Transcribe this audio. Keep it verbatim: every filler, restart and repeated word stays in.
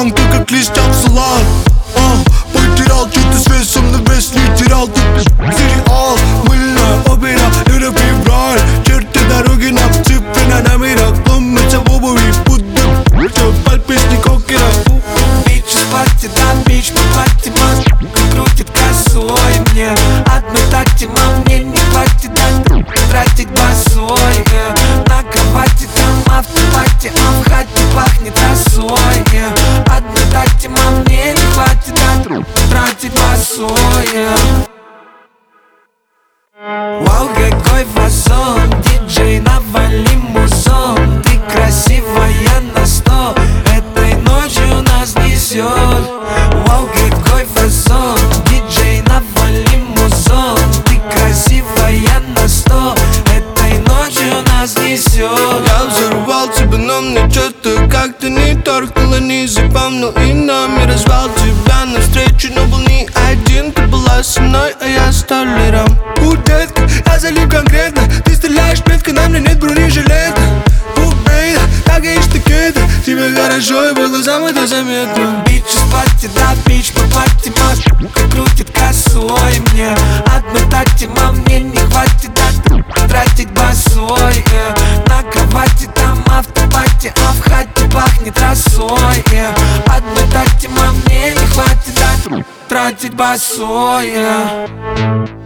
танк, ты как листья салат. а, Потерял что-то с весом, но вес не терял. Ты сериал, мыльная опера, это февраль. Черты дороги нам цифры на номерах. Ломятся в обуви, будто все пальписни кокера. Бичи с платья, да, бич по платье, мам крутит косой мне. Одной такти, мам, мне не хватит, да, тратить босой. На кровати там автопати, а в хате пахнет росой. Одной такти, мам, мне не хватит, да, тратить босой. Вау, какой фасон, диджей, навали музон. Ты красивая на сто, этой ночью нас несет. Вау, какой фасон, диджей, навали музон. Ты красивая на сто, этой ночью нас несет. Я взорвал тебя, но мне что-то как-то не торкнуло. Не запомнил и номер, звал тебя навстречу, но был не один. Ты была со мной, а я с толером. У, детка, я залип конкретно. Ты стреляешь метко, на мне нет бронежилета. У, бейда, так и штукета. Тебе хорошо и было самое-то заметно. Бичи с платья, да, бич по платье, мам крутит косой мне. Одной такти, мам, мне не хватит, да, тратить босой. На кровати там автопати, а в хате пахнет росой. Одной такти, мам, мне не хватит, да, тратить босой.